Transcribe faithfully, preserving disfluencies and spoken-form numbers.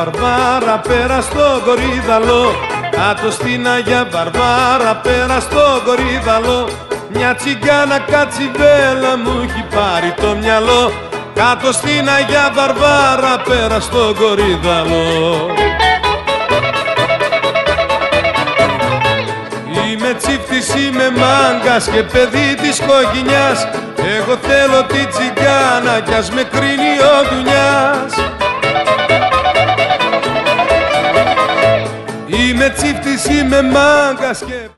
Βαρβάρα πέρα στο Κορίδαλο, κάτω στην Αγία Βαρβάρα πέρα στο Κορίδαλο, μια τσιγκάνα κατσιβέλα μου έχει πάρει το μυαλό, κάτω στην Αγία Βαρβάρα πέρα στο Κορίδαλο. Είμαι τσίφτης, είμαι μάγκας και παιδί της κοκκινιάς, εγώ θέλω τη τσιγκάνα κι ας με κρίνει ο Δουνιάς. Είμαι τσίφτης, είμαι μάγκας και...